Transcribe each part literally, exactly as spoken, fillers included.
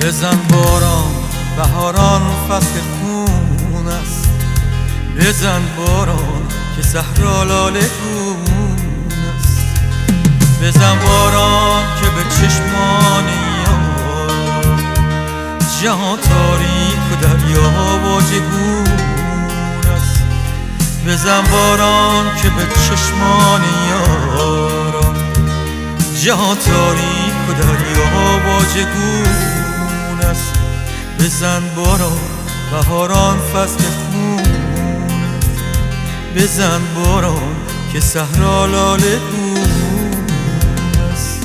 بزن باران بهاران فصل خون است، بزن باران که صحرا لاله گون است، بزن باران که به چشمان یار جهان تاریک و دریا واژگون است، بزن باران که به چشمان یار جهان تاریک و دریا واژگون است، بزن باران بهاران فصل خون است، بزن باران که صحرا لاله گون است.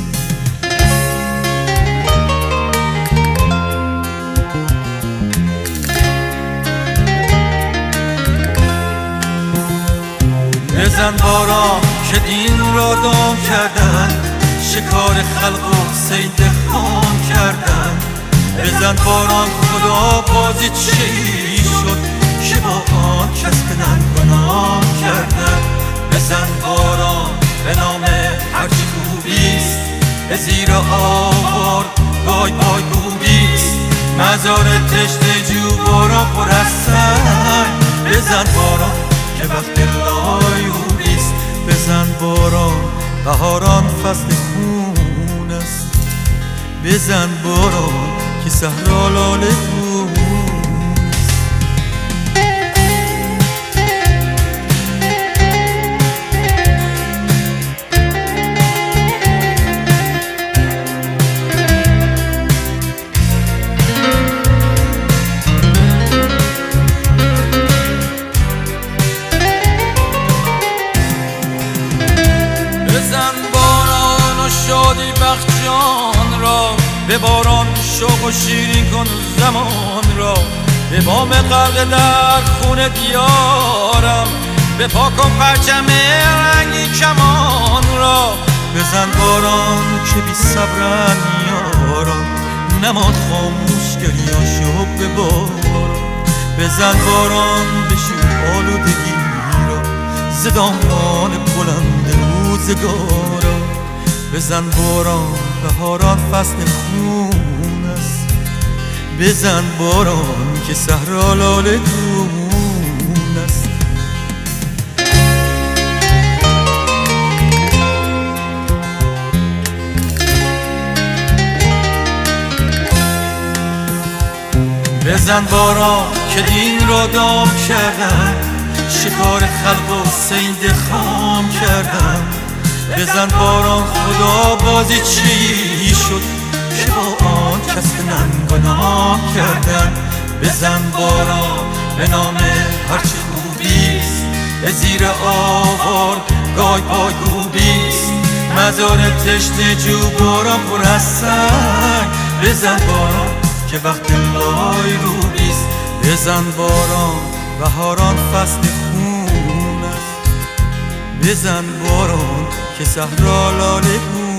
بزن باران که دین را دام کردن، شکار خلق و صید خام کردن، بزن باران خدا بازی چی شد که با آن کس بدن گناه کردن، بزن باران به نام هرچی خوبیست، به زیر آوار بای بای گوبیست، مزار تشت جو باران پر از سنگ، بزن باران که وقت لایوبیست، بزن باران بهاران فصل خون است، بزن باران که صحرا لاله گون است. بزن باران و شادی بخش جان را، به باران شوق و شیرین کن زمان را، به بام غرق در خون دیارم، به پاک کن پرچم رنگی کمان را، بزن باران که بی صبرن یاران، نماد خاموش گریاشو به باران، بزن باران بشور آلودگی را ز دامان بلند روزگارا، بزن باران بهاران فصل خون است، بزن باران که صحرا لاله گون است. بزن باران که دین را دام کردن، شکار خلق و صید خام کردن، بزن باران خدا بازی چی شد که با آن کس ننگ و نام کردن، بزن باران به نام هرچی خوبیست، به زیر آوار گای پای گوبیست، مزار تشت جو باران پر از سنگ، بزن باران که وقت لای روبیست، بزن باران بهاران فصل خون است، بزن باران که صحرا لاله گون